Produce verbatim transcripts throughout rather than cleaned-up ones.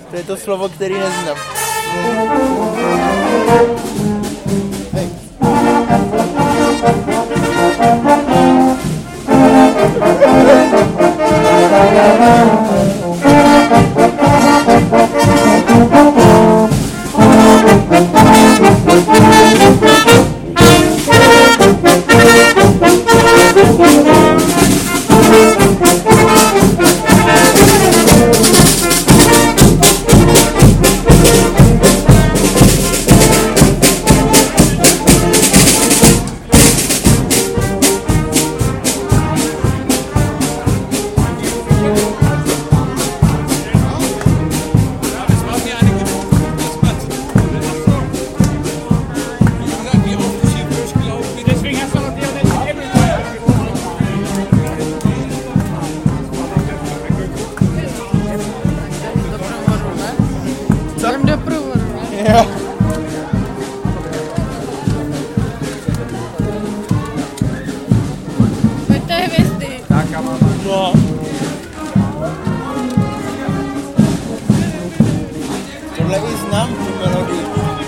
To je to slovo, který neznám. Hej. Jdem do průvodu, ne? Jo. Pojďte hvězdy. Tak a mám. No. Tohle i znám, tu melodii.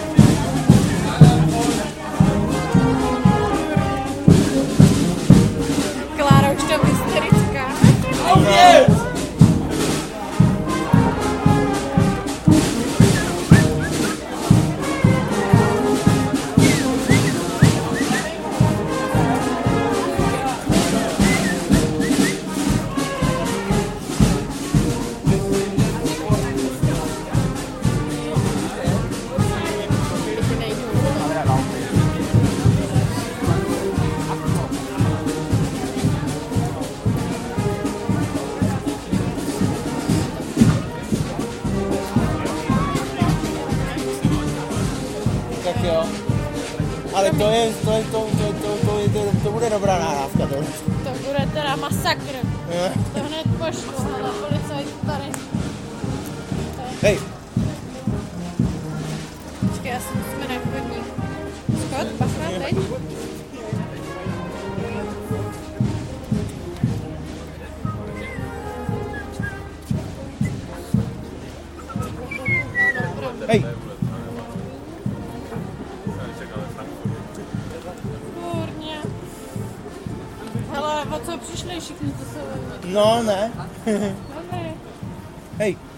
Klára už tam hysterická. No. Tak jo. Ale to je, to je, to, to, to, to, je, to, to bude dobrá nahrávka, to. To bude teda masakr. Jo. To hned pošlu, ale policajt tady. Hej. Počkej, já si musíme na chodník. Scott, pachna teď? Hej. Kurně. Hele, o co přišli všichni, to se vezme. No, ne. Dobrý. Hej.